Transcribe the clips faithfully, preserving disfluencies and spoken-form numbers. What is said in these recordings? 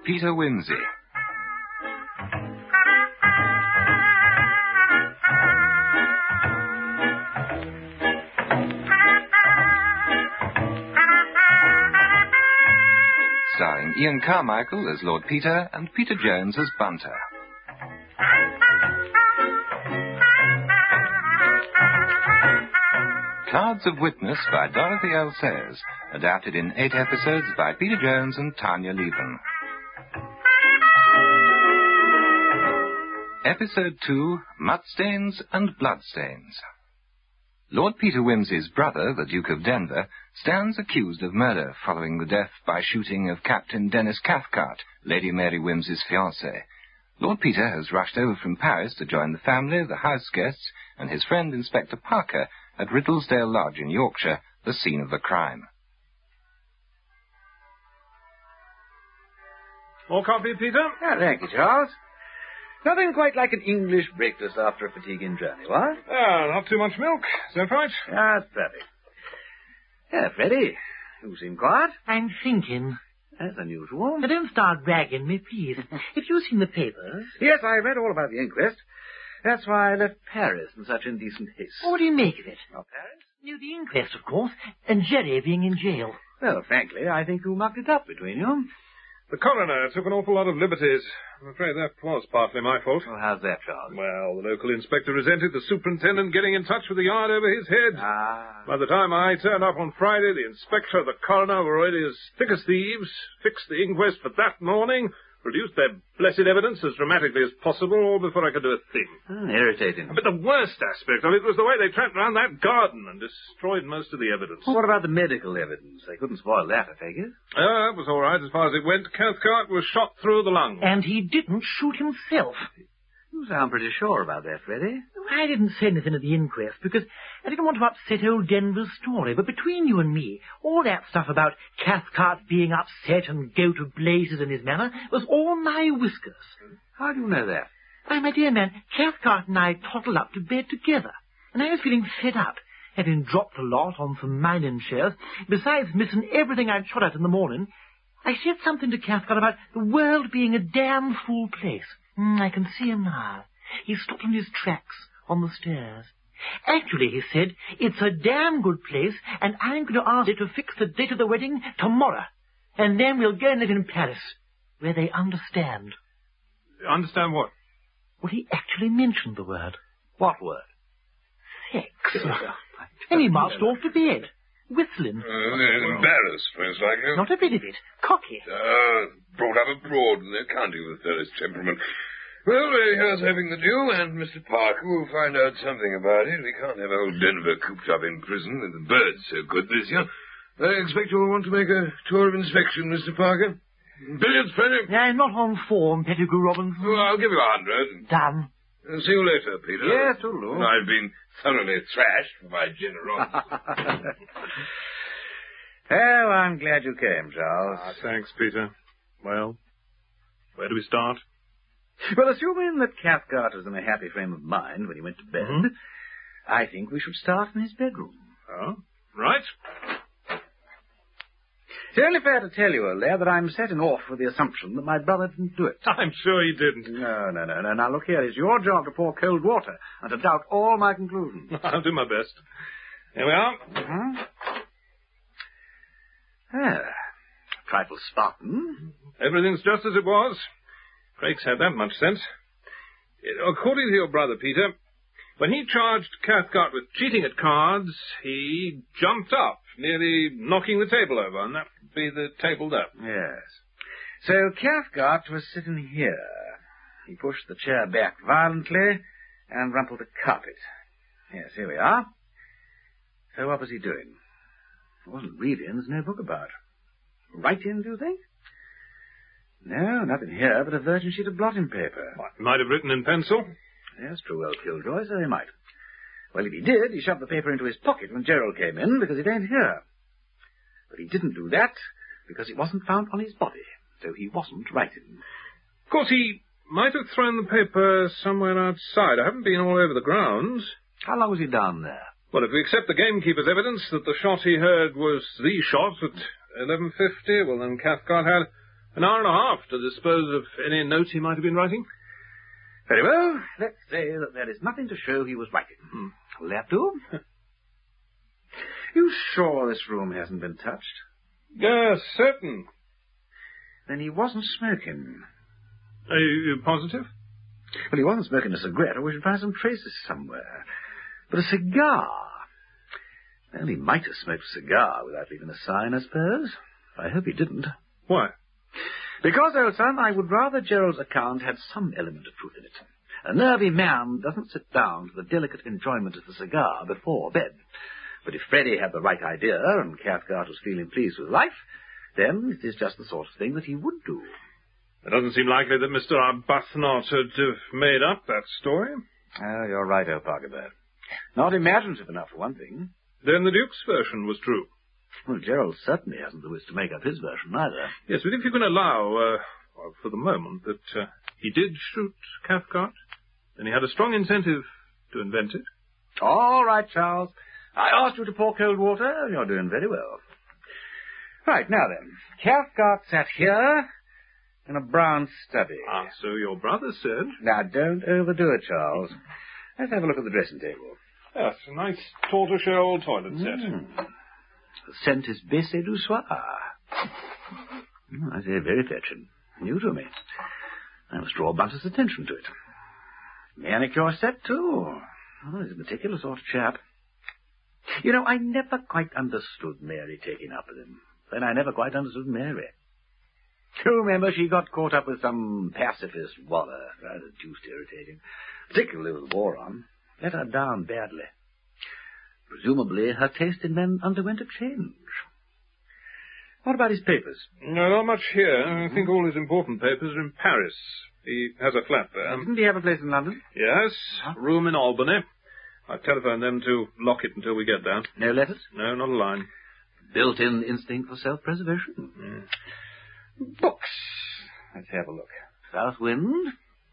Peter Wimsey. Starring Ian Carmichael as Lord Peter and Peter Jones as Bunter. Cards of Witness by Dorothy L. Sayers, adapted in eight episodes by Peter Jones and Tanya Levin. Episode two, Mudstains and Bloodstains. Lord Peter Wimsey's brother, the Duke of Denver, stands accused of murder following the death by shooting of Captain Dennis Cathcart, Lady Mary Wimsey's fiancé. Lord Peter has rushed over from Paris to join the family, the house guests, and his friend Inspector Parker at Riddlesdale Lodge in Yorkshire, the scene of the crime. More coffee, Peter? Oh, thank you, Charles. Nothing quite like an English breakfast after a fatiguing journey, what? Ah, not too much milk. Is that right? That's perfect. Yeah, Freddie, you seem quiet. I'm thinking. That's unusual. Now, don't start ragging me, please. If you've seen the papers... Yes, I read all about the inquest. That's why I left Paris in such indecent haste. What do you make of it? Oh, Paris? No, the inquest, of course, and Jerry being in jail. Well, frankly, I think you mucked it up between you. The coroner took an awful lot of liberties. I'm afraid that was partly my fault. Well, how's that, Charles? Well, the local inspector resented the superintendent getting in touch with the yard over his head. Ah. By the time I turned up on Friday, the inspector and the coroner were already as thick as thieves, fixed the inquest for that morning, produced their blessed evidence as dramatically as possible, all before I could do a thing. Hmm, irritating. But the worst aspect of it was the way they tramped around that garden and destroyed most of the evidence. What about the medical evidence? They couldn't spoil that, I figure. Oh, that was all right as far as it went. Cathcart was shot through the lung. And he didn't shoot himself. You sound pretty sure about that, Freddie. I didn't say anything at the inquest because I didn't want to upset old Denver's story. But between you and me, all that stuff about Cathcart being upset and go to blazes in his manner was all my whiskers. How do you know that? Why, my dear man, Cathcart and I toddled up to bed together, and I was feeling fed up, having dropped a lot on some mining shares, besides missing everything I'd shot at in the morning. I said something to Cathcart about the world being a damn fool place. Mm, I can see him now. He stopped in his tracks on the stairs. Actually, he said, it's a damn good place, and I'm going to ask you to fix the date of the wedding tomorrow. And then we'll go and live in Paris, where they understand. Understand what? Well, he actually mentioned the word. What word? Sex. And he marched off to bed, whistling. Uh, embarrassed, most likely. Not a bit of it. Cocky. Uh, brought up abroad in the county with Phyllis temperament. Well, uh, here's having the due, and Mister Parker will find out something about it. We can't have old Denver cooped up in prison with the birds so good this year. I expect you'll want to make a tour of inspection, Mister Parker. Billiards, Freddie? I'm not on form, Pettigrew Robinson. Oh, I'll give you a hundred. Done. Uh, see you later, Peter. Yes, toodaloo. I've been thoroughly thrashed for my generosity. Well, I'm glad you came, Charles. Ah, thanks, Peter. Well, where do we start? Well, assuming that Cathcart was in a happy frame of mind when he went to bed, Mm-hmm. I think we should start in his bedroom. Oh, right. It's only fair to tell you, old lad, that I'm setting off with the assumption that my brother didn't do it. I'm sure he didn't. No, no, no, no. Now, look here. It's your job to pour cold water and to doubt all my conclusions. I'll do my best. Here we are. Mm-hmm. Ah, trifle Spartan. Everything's just as it was. Craig's had that much sense. According to your brother, Peter, when he charged Cathcart with cheating at cards, he jumped up, nearly knocking the table over, and that would be the tabled up. Yes. So Cathcart was sitting here. He pushed the chair back violently and rumpled the carpet. Yes, here we are. So what was he doing? It wasn't reading. There's no book about. Writing, do you think? No, nothing here but a virgin sheet of blotting paper. What, might have written in pencil? Yes, true, old Killjoy, so he might. Well, if he did, he shoved the paper into his pocket when Gerald came in, because it ain't here. But he didn't do that, because it wasn't found on his body, so he wasn't writing. Of course, he might have thrown the paper somewhere outside. I haven't been all over the grounds. How long was he down there? Well, if we accept the gamekeeper's evidence that the shot he heard was the shot at eleven fifty, well, then Cathcart had An hour and a half to dispose of any note he might have been writing? Very well. Let's say that there is nothing to show he was writing. Hmm. Will that do? You sure this room hasn't been touched? Yes, certain. Then he wasn't smoking. Are you positive? Well, he wasn't smoking a cigarette, or we should find some traces somewhere. But a cigar... Well, he might have smoked a cigar without leaving a sign, I suppose. I hope he didn't. Why? Because, old son, I would rather Gerald's account had some element of truth in it. A nervy man doesn't sit down to the delicate enjoyment of the cigar before bed. But if Freddie had the right idea, and Cathcart was feeling pleased with life, then it is just the sort of thing that he would do. It doesn't seem likely that Mister Arbuthnot had have made up that story. Oh, you're right, old Parkerberg. Not imaginative enough, for one thing. Then the Duke's version was true. Well, Gerald certainly hasn't the wits to make up his version, either. Yes, but if you can allow, uh, well, for the moment, that uh, he did shoot Cathcart, then he had a strong incentive to invent it. All right, Charles. I asked you to pour cold water. You're doing very well. Right, now then. Cathcart sat here in a brown study. Ah, so your brother said. Now, don't overdo it, Charles. Let's have a look at the dressing table. Yes, a nice tortoiseshell toilet set. Mm. The scent is Bessé du Soir. Mm, I say, very fetching. New to me. I must draw Bunter's attention to it. Manicure set, too. Oh, he's a particular sort of chap. You know, I never quite understood Mary taking up with him. Then I never quite understood Mary. You remember she got caught up with some pacifist waller. Rather deuced irritating. Particularly with the war on. Let her down badly. Presumably her taste in men underwent a change. What about his papers? No, not much here. I think all his important papers are in Paris. He has a flat there. Didn't he have a place in London? Yes, Huh? room in Albany. I telephoned them to lock it until we get there. No letters? No, not a line. Built-in instinct for self-preservation. Mm. Books. Let's have a look. South Wind.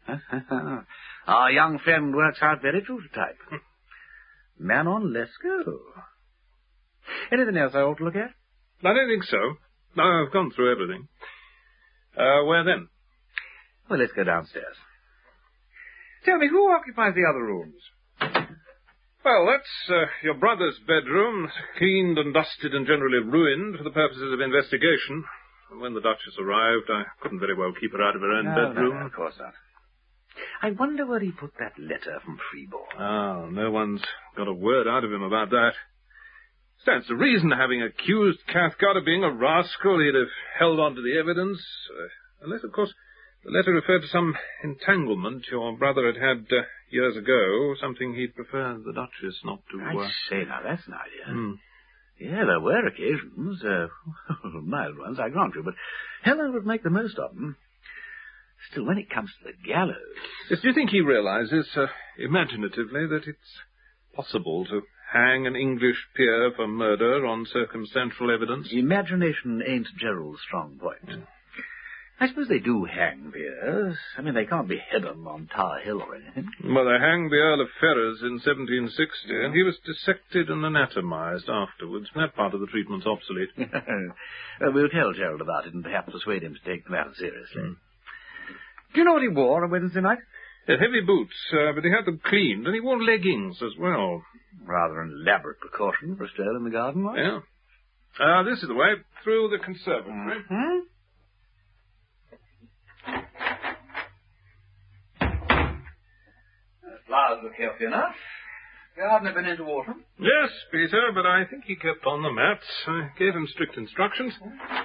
Our young friend works out very true to type. Manon Lescaut. Anything else I ought to look at? I don't think so. No, I've gone through everything. Uh, where then? Well, let's go downstairs. Tell me, who occupies the other rooms? Well, that's uh, your brother's bedroom, cleaned and dusted and generally ruined for the purposes of investigation. And when the Duchess arrived, I couldn't very well keep her out of her own no, bedroom. No, no, of course not. I wonder where he put that letter from Freeborn. Oh, no one's got a word out of him about that. Stands to reason, having accused Cathcart of being a rascal, he'd have held on to the evidence. Uh, unless, of course, the letter referred to some entanglement your brother had had uh, years ago, something he'd prefer the Duchess not to... Uh... I say, now, that's an idea. Hmm. Yeah, there were occasions, uh, mild ones, I grant you, but Helen would make the most of them. Still, when it comes to the gallows... Yes, do you think he realizes, uh, imaginatively, that it's possible to hang an English peer for murder on circumstantial evidence? Imagination ain't Gerald's strong point. Mm. I suppose they do hang peers. I mean, they can't behead them on Tower Hill or anything. Well, they hanged the Earl of Ferrers in seventeen sixty, and he was dissected and anatomized afterwards. That part of the treatment's obsolete. uh, we'll tell Gerald about it and perhaps persuade him to take the matter seriously. Mm. Do you know what he wore on Wednesday night? Yeah, heavy boots, uh, but he had them cleaned, and he wore leggings as well. Rather an elaborate precaution for a stroll in the garden, right? Yeah. Uh, this is the way, through the conservatory. Mm-hmm. The flowers look healthy enough. Gardener been into water? Yes, Peter, but I think he kept on the mats. I gave him strict instructions.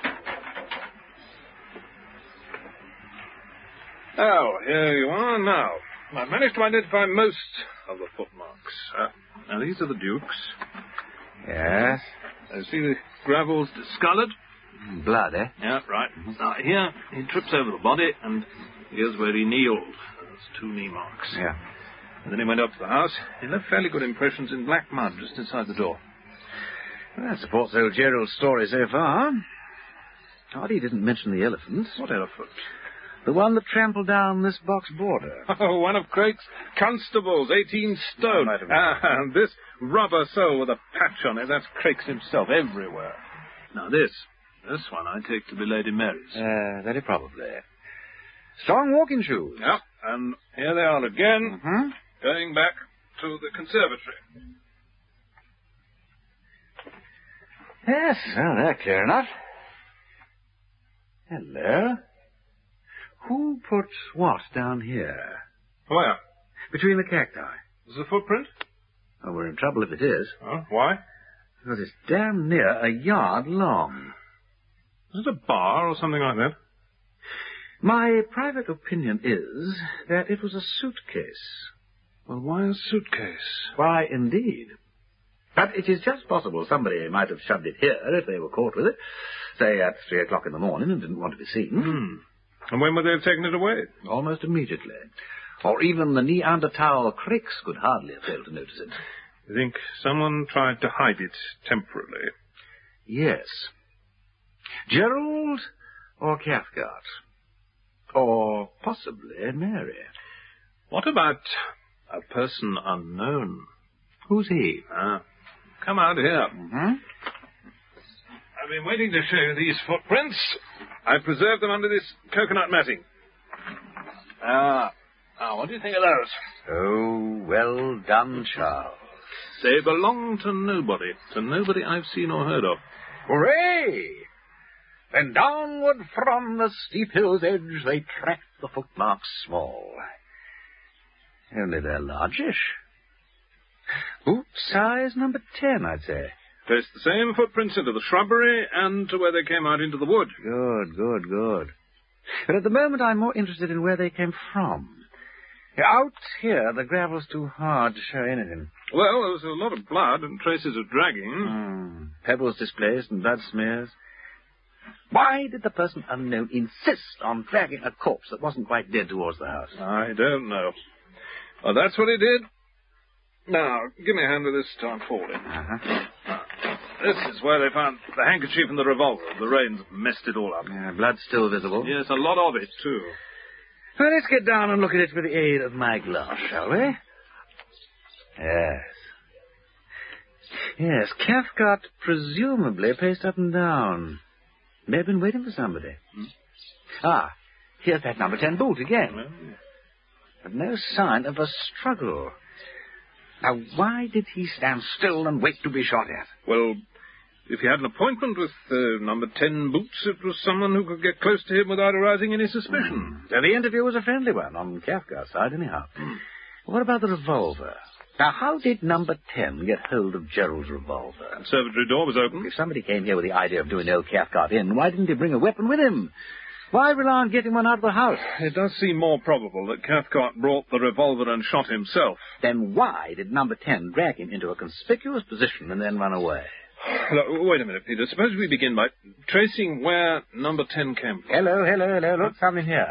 Oh, here you are now. I've managed to identify most of the footmarks. Uh, now, these are the Duke's. Yes. I see the gravel's discoloured. Blood, eh? Yeah, right. Mm-hmm. Now, here, he trips over the body, and here's where he kneeled. There's two knee marks. Yeah. And then he went up to the house. He left fairly good impressions in black mud just inside the door. Well, that supports old Gerald's story so far. Hardy didn't mention the elephant. What elephant? The one that trampled down this box border. Oh, one of Craig's constables, eighteen stone. Ah, and this rubber sole with a patch on it, that's Craig's himself everywhere. Now this, This one I take to be Lady Mary's. Uh, very probably. Strong walking shoes. Yeah, and here they are again, Mm-hmm. going back to the conservatory. Yes, well, they're clear enough. Hello. Who put what down here? Where? Between the cacti. Is the footprint? Oh, we're in trouble if it is. Oh, why? Because it's damn near a yard long. Is it a bar or something like that? My private opinion is that it was a suitcase. Well, why a suitcase? Why, indeed. But it is just possible somebody might have shoved it here if they were caught with it, say at three o'clock in the morning and didn't want to be seen. Hmm. And when would they have taken it away? Almost immediately. Or even the Neanderthal Cricks could hardly have failed to notice it. You think someone tried to hide it temporarily? Yes. Gerald or Cathcart. Or possibly Mary. What about a person unknown? Who's he? Ah, come out here. Mm-hmm. I've been waiting to show you these footprints. I preserved them under this coconut matting. Ah, now what do you think of those? Oh, well done, Charles. They belong to nobody. To nobody I've seen or heard of. Hooray! Then downward from the steep hill's edge they tracked the footmarks small. Only they're largish. Boot size number ten, I'd say. Traced the same footprints into the shrubbery and to where they came out into the wood. Good, good, good. But at the moment I'm more interested in where they came from. Out here, the gravel's too hard to show anything. Well, there was a lot of blood and traces of dragging. Mm, pebbles displaced and blood smears. Why did the person unknown insist on dragging a corpse that wasn't quite dead towards the house? I don't know. Oh, that's what he did. Now, give me a hand with this to unfold it. Uh-huh. This is where they found the handkerchief and the revolver. The rain's messed it all up. Yeah, blood still visible. Yes, a lot of it, too. Well, let's get down and look at it with the aid of my glass, shall we? Yes. Yes, Cathcart presumably paced up and down. May have been waiting for somebody. Hmm? Ah, here's that number ten boot again. Well, but no sign of a struggle. Now, why did he stand still and wait to be shot at? Well, if he had an appointment with uh, number ten Boots, it was someone who could get close to him without arousing any suspicion. Mm. So the interview was a friendly one, on Cathcart's side, anyhow. Mm. What about the revolver? Now, how did number ten get hold of Gerald's revolver? The conservatory door was open. If somebody came here with the idea of doing old Cathcart in, why didn't he bring a weapon with him? Why rely on getting one out of the house? It does seem more probable that Cathcart brought the revolver and shot himself. Then why did number ten drag him into a conspicuous position and then run away? Look, wait a minute, Peter. Suppose we begin by tracing where number ten came from. Hello, hello, hello. Look, something here.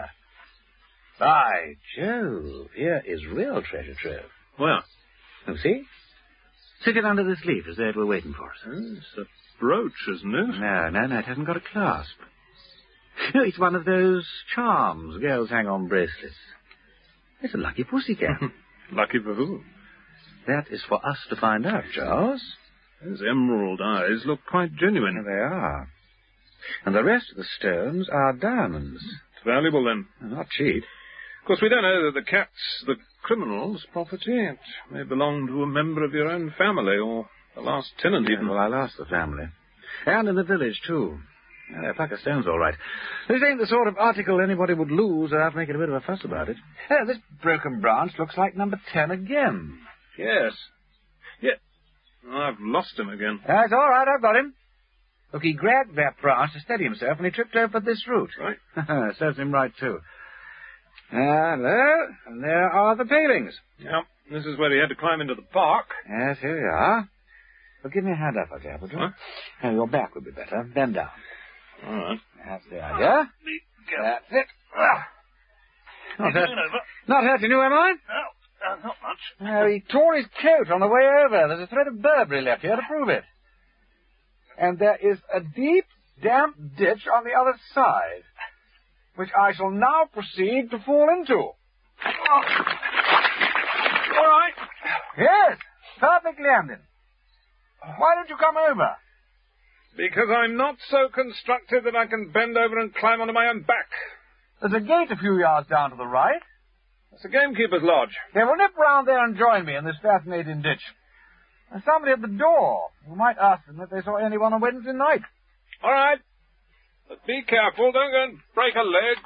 By Jove, here is real treasure trove. Where? You see? Stick it under this leaf as though it were waiting for us. Oh, it's a brooch, isn't it? No, no, no, it hasn't got a clasp. No, it's one of those charms girls hang on bracelets. It's a lucky pussycat. Lucky for who? That is for us to find out, Charles. Those emerald eyes look quite genuine. They are. And the rest of the stones are diamonds. It's valuable, then. Not cheap. Of course, we don't know that the cat's the criminal's property. It may belong to a member of your own family, or the last tenant, even. Yeah, well, I'll ask the family. And in the village, too. Yeah, pluck a stone's all right. This ain't the sort of article anybody would lose without making a bit of a fuss about it. Oh, this broken branch looks like number ten again. Yes. Yeah. I've lost him again. That's all right, I've got him. Look, he grabbed that branch to steady himself, and he tripped over this root. Right. Serves him right, too. Hello, and there are the palings. Yeah, this is where he had to climb into the park. Yes, here we are. Well, give me a hand up, Appleton. What? Oh, your back would be better. Bend down. All right. That's the idea. That's it. Ah. Not, hurt, over. not hurting you, am I? No, uh, not much. No, he tore his coat on the way over. There's a thread of Burberry left here to prove it. And there is a deep, damp ditch on the other side, which I shall now proceed to fall into. Oh. All right. Yes, perfect landing. Why don't you come over? Because I'm not so constructed that I can bend over and climb onto my own back. There's a gate a few yards down to the right. It's a gamekeeper's lodge. They will nip round there and join me in this fascinating ditch. There's somebody at the door. You might ask them if they saw anyone on Wednesday night. All right. But be careful. Don't go and break a leg.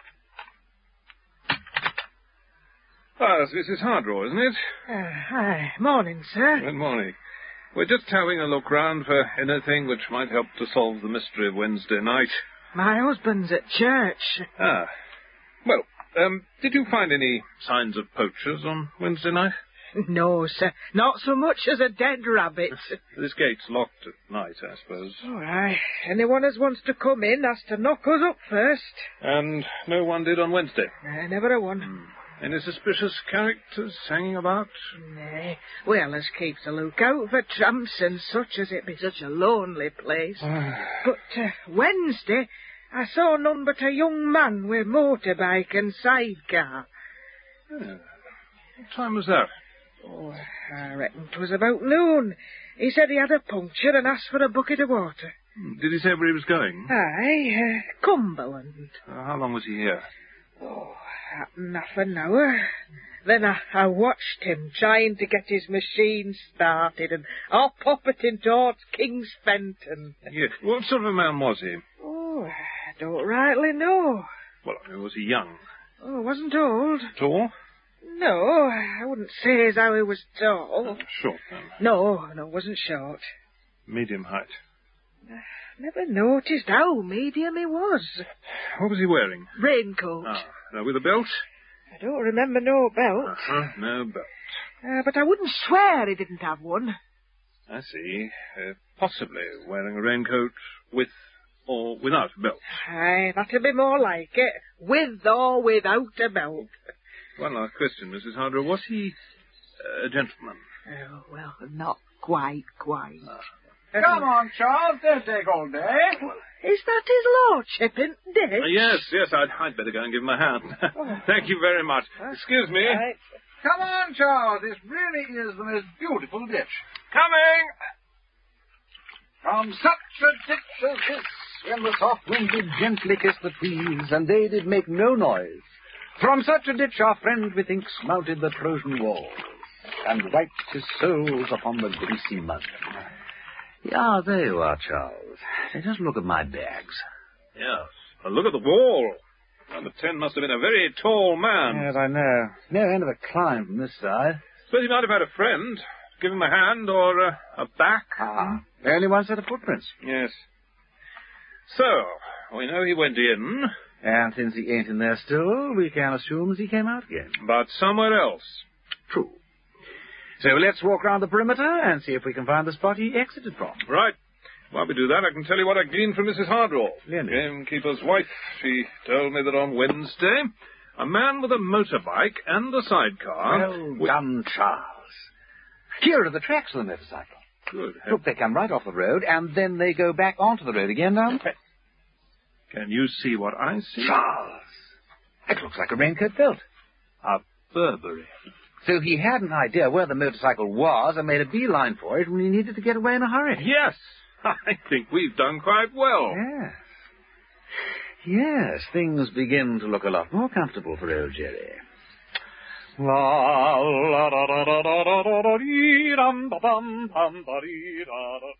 Ah, it's Missus Hardraw, isn't it? Uh, hi. Morning, sir. Good morning. We're just having a look round for anything which might help to solve the mystery of Wednesday night. My husband's at church. Ah. Well, um, did you find any signs of poachers on Wednesday night? No, sir. Not so much as a dead rabbit. This gate's locked at night, I suppose. All right. Anyone as wants to come in has to knock us up first. And no one did on Wednesday? Uh, never a one. Hmm. Any suspicious characters hanging about? Nay. We allers keeps a lookout for tramps and such, as it be such a lonely place. But uh, Wednesday, I saw none but a young man with motorbike and sidecar. Yeah. What time was that? Oh, I reckon 'twas about noon. He said he had a puncture and asked for a bucket of water. Did he say where he was going? Aye, uh, Cumberland. Uh, how long was he here? Oh, half an hour. Then I, I watched him trying to get his machine started and I'll pop it in towards King's Fenton. Yes. What sort of a man was he? Oh, I don't rightly know. Well, I mean, was he young? Oh, wasn't old. Tall? No, I wouldn't say as how he was tall. Uh, short, then? No, no, wasn't short. Medium height? Never noticed how medium he was. What was he wearing? Raincoat. Ah, uh, with a belt? I don't remember no belt. Uh-huh, no belt. Uh, but I wouldn't swear he didn't have one. I see. Uh, possibly wearing a raincoat with or without a belt. Aye, that'd be more like it. With or without a belt. One last question, Missus Hardraw. Was he uh, a gentleman? Oh, well, not quite, quite. Ah. Come on, Charles. Don't take all day. Is that his lordship in Dick? Uh, yes, yes, I'd, I'd better go and give him a hand. Thank you very much. Excuse me. Right. Come on, Charles. This really is the most beautiful ditch. Coming! From such a ditch as this, when the soft wind did gently kiss the trees, and they did make no noise, from such a ditch our friend, methinks, mounted the Trojan walls, and wiped his soles upon the greasy mud. Yeah, there you are, Charles. Now, just look at my bags. Yes. Well, look at the wall. Number ten must have been a very tall man. Yes, I know. No end of a climb from this side. Suppose he might have had a friend. Give him a hand or a, a back. Ah, only one set of footprints. Yes. So, we know he went in. And since he ain't in there still, we can assume that he came out again. But somewhere else. True. So let's walk round the perimeter and see if we can find the spot he exited from. Right. While we do that, I can tell you what I gleaned from Missus Hardraw. Really? Gamekeeper's wife. She told me that on Wednesday, a man with a motorbike and a sidecar... Well w- done, Charles. Here are the tracks of the motorcycle. Good. Look, they come right off the road, and then they go back onto the road again down the... Can you see what I see? Charles! It looks like a raincoat belt. A Burberry. So he had an idea where the motorcycle was and made a beeline for it when he needed to get away in a hurry. Yes! I think we've done quite well. Yes. Yes, things begin to look a lot more comfortable for old Jerry. La la da da da da da da da dee dum ba bum bum ba dee da da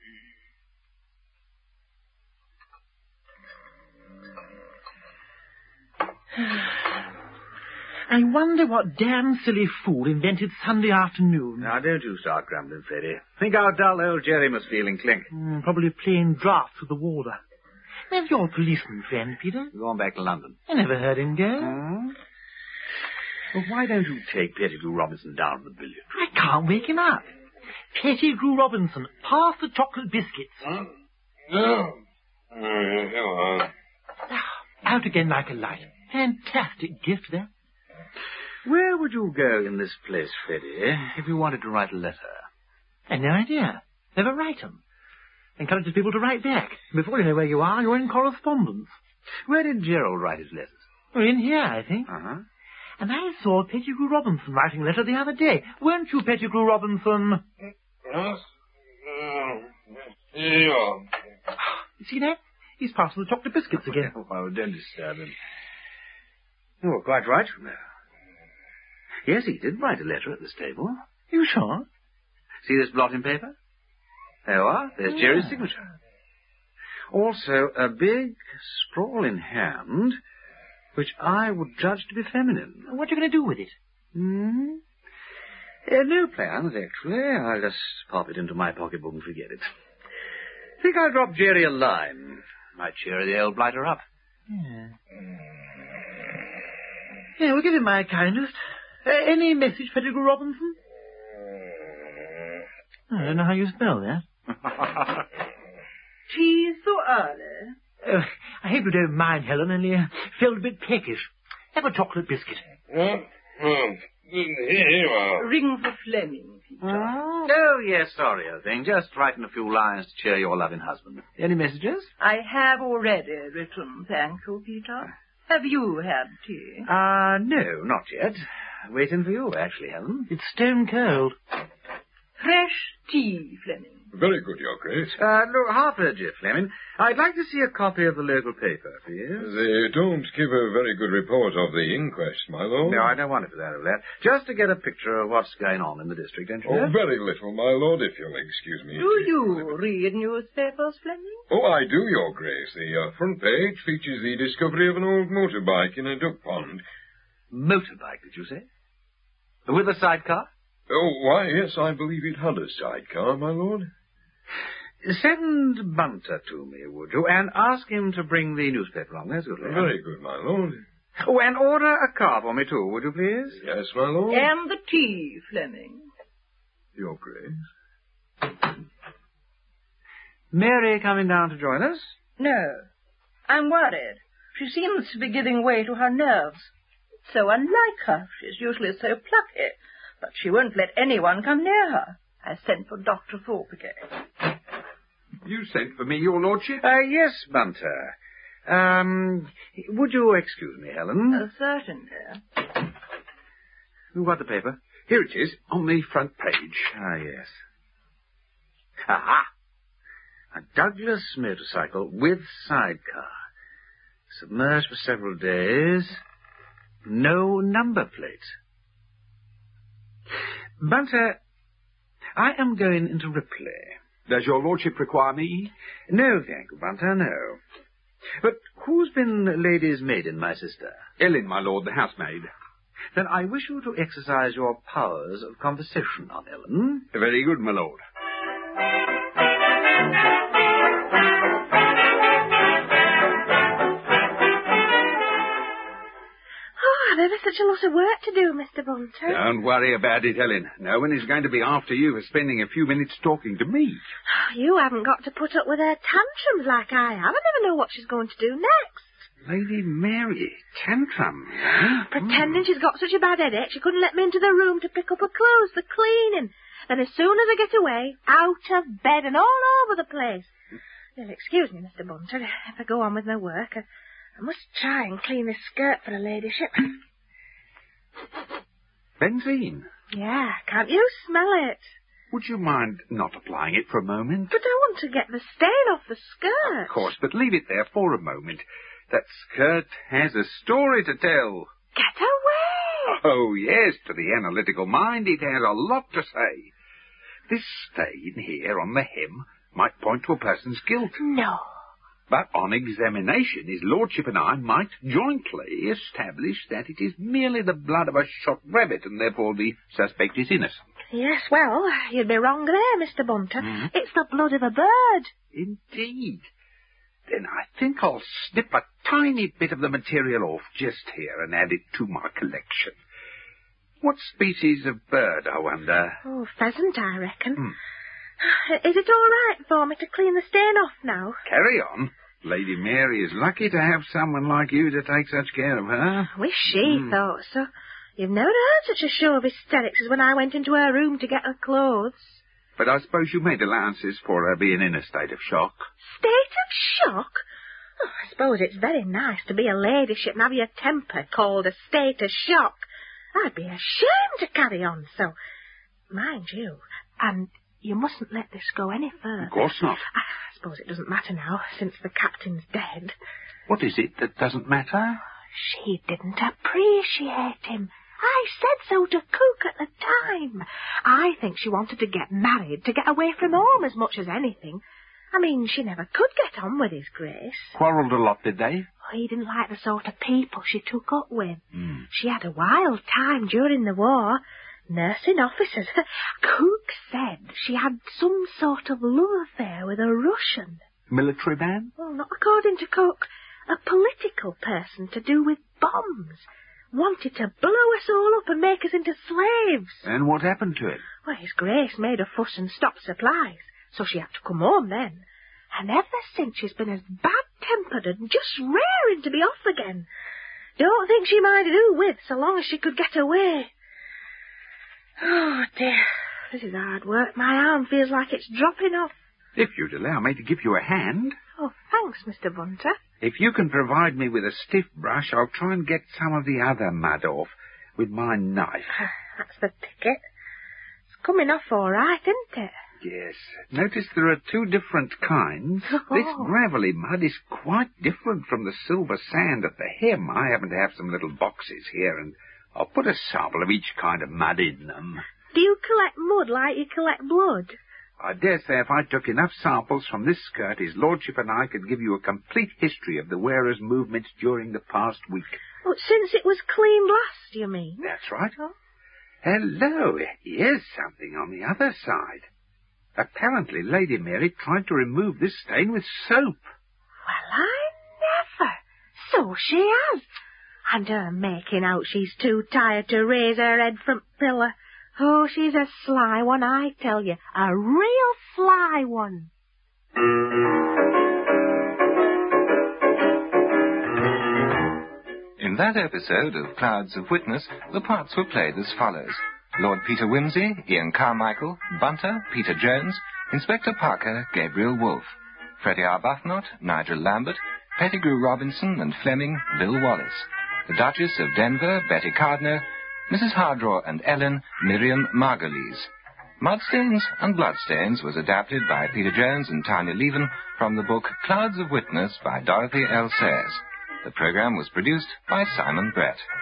dee. I wonder what damn silly fool invented Sunday afternoon. Now, don't you start grumbling, Freddie. Think how dull old Jerry must feel in Clink. Mm, probably playing drafts with the warder. Where's your policeman friend, Peter? Going back to London. I never heard him go. Hmm? Well, why don't you take Pettigrew Robinson down to the billiard? I can't wake him up. Pettigrew Robinson, pass the chocolate biscuits. Huh? No. Oh, yeah, come on. Out again like a light. Fantastic gift there. Where would you go in this place, Freddie, if you wanted to write a letter? I've no idea. Never write 'em. Encourages people to write back. Before you know where you are, you're in correspondence. Where did Gerald write his letters? Well, in here, I think. Uh-huh. And I saw Pettigrew Robinson writing a letter the other day. Weren't you, Pettigrew Robinson? Yes? Uh, here you are. See that? He's passing the chocolate biscuits again. Oh, don't disturb him. Oh, quite right. Yes, he did write a letter at this table. You sure? See this blotting paper? There you are. There's Jerry's signature. Also, a big, sprawling hand, which I would judge to be feminine. What are you going to do with it? Hmm? Uh, no plans, actually. I'll just pop it into my pocketbook and forget it. Think I'll drop Jerry a line. Might cheer the old blighter up. Yeah. Yeah, we'll give him my kindest. Uh, any message, Pettigrew Robinson? Oh, I don't know how you spell that. Tea so early? Uh, I hope you don't mind, Helen, only uh, felt a bit peckish. Have a chocolate biscuit. Oh, oh, here you are. Ring for Fleming, Peter. Oh, oh yes, sorry, old thing. Just writing a few lines to cheer your loving husband. Any messages? I have already written, thank you, Peter. Have you had tea? Uh, no, not yet. Waiting for you, actually, Helen. It's stone cold. Fresh tea, Fleming. Very good, Your Grace. Uh, look, Harper-Jeff Fleming, I'd like to see a copy of the local paper, please. They don't give a very good report of the inquest, my lord. No, I don't want it for that, of that. Just to get a picture of what's going on in the district, don't you? Oh, very little, my lord, if you'll excuse me. Do you read newspapers, Fleming? Oh, I do, Your Grace. The uh, front page features the discovery of an old motorbike in a duck pond. Motorbike, did you say? With a sidecar? Oh, why, yes, I believe it had a sidecar, my lord. Send Bunter to me, would you, and ask him to bring the newspaper on. There's good. Very good, my lord. Oh, and order a car for me, too, would you, please? Yes, my lord. And the tea, Fleming. Your Grace. Mary coming down to join us? No. I'm worried. She seems to be giving way to her nerves. It's so unlike her. She's usually so plucky. But she won't let anyone come near her. I sent for Doctor Thorpe again. You sent for me, your lordship? Uh, yes, Bunter. Um, would you excuse me, Helen? Uh, certainly. Who got the paper? Here it is, on the front page. Ah, yes. Aha! A Douglas motorcycle with sidecar. Submerged for several days. No number plate. Bunter, I am going into Ripley. Does your lordship require me? No, thank you, Bunter, no. But who's been lady's maiden, my sister? Ellen, my lord, the housemaid. Then I wish you to exercise your powers of conversation on Ellen. Very good, my lord. There was such a lot of work to do, Mister Bunter. Don't worry about it, Ellen. No one is going to be after you for spending a few minutes talking to me. You haven't got to put up with her tantrums like I have. I never know what she's going to do next. Lady Mary, tantrum, eh? Pretending mm. she's got such a bad headache, she couldn't let me into the room to pick up her clothes for cleaning. Then as soon as I get away, out of bed and all over the place. You'll excuse me, Mister Bunter, if I go on with my work. I, I must try and clean this skirt for her ladyship. Benzine? Yeah, can't you smell it? Would you mind not applying it for a moment? But I want to get the stain off the skirt. Of course, but leave it there for a moment. That skirt has a story to tell. Get away! Oh, yes, to the analytical mind, it has a lot to say. This stain here on the hem might point to a person's guilt. No. But on examination, his lordship and I might jointly establish that it is merely the blood of a shot rabbit, and therefore the suspect is innocent. Yes, well, you'd be wrong there, Mister Bunter. Mm-hmm. It's the blood of a bird. Indeed. Then I think I'll snip a tiny bit of the material off just here and add it to my collection. What species of bird, I wonder? Oh, pheasant, I reckon. Hmm. Is it all right for me to clean the stain off now? Carry on. Lady Mary is lucky to have someone like you to take such care of her. I wish she mm. thought so. You've never heard such a show of hysterics as when I went into her room to get her clothes. But I suppose you made allowances for her being in a state of shock. State of shock? Oh, I suppose it's very nice to be a ladyship and have your temper called a state of shock. I'd be ashamed to carry on so. Mind you, and you mustn't let this go any further. Of course not. I suppose it doesn't matter now, since the captain's dead. What is it that doesn't matter? She didn't appreciate him. I said so to Cook at the time. I think she wanted to get married, to get away from home as much as anything. I mean, she never could get on with his Grace. Quarrelled a lot, did they? Oh, he didn't like the sort of people she took up with. Mm. She had a wild time during the war. Nursing officers. Cook said she had some sort of love affair with a Russian. Military man? Well, not according to Cook. A political person to do with bombs. Wanted to blow us all up and make us into slaves. And what happened to it? Well, His Grace made a fuss and stopped supplies, so she had to come home then. And ever since she's been as bad-tempered and just raring to be off again. Don't think she minded who with, so long as she could get away. Oh, dear. This is hard work. My arm feels like it's dropping off. If you'd allow me to give you a hand. Oh, thanks, Mister Bunter. If you can provide me with a stiff brush, I'll try and get some of the other mud off with my knife. That's the ticket. It's coming off all right, isn't it? Yes. Notice there are two different kinds. Oh. This gravelly mud is quite different from the silver sand at the hem. I happen to have some little boxes here, and I'll put a sample of each kind of mud in them. Do you collect mud like you collect blood? I dare say if I took enough samples from this skirt, His Lordship and I could give you a complete history of the wearer's movements during the past week. Well, since it was cleaned last, you mean? That's right. Oh. Hello, here's something on the other side. Apparently Lady Mary tried to remove this stain with soap. Well, I never. So she has. And her making out she's too tired to raise her head from pillar. Oh, she's a sly one, I tell you. A real sly one. In that episode of Clouds of Witness, the parts were played as follows. Lord Peter Wimsey, Ian Carmichael, Bunter, Peter Jones, Inspector Parker, Gabriel Wolfe, Freddie Arbuthnot, Nigel Lambert, Pettigrew Robinson and Fleming, Bill Wallace, the Duchess of Denver, Betty Cardno, Missus Hardraw and Ellen, Miriam Margulies. Mudstains and Bloodstains was adapted by Peter Jones and Tanya Leven from the book Clouds of Witness by Dorothy L. Sayers. The program was produced by Simon Brett.